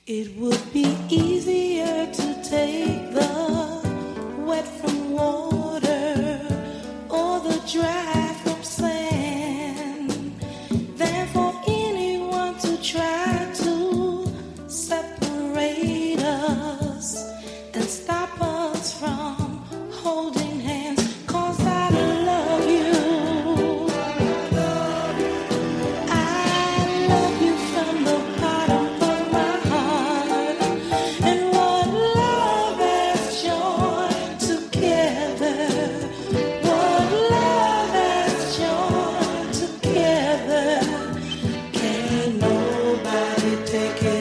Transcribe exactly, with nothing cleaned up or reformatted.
It would be easier to take the wet from water or the dry from sand than for anyone to try to separate us and stop us from holding hands. 'Cause I love you. I love you from the bottom of my heart. And what love has joined together, what love has joined together, can't nobody take it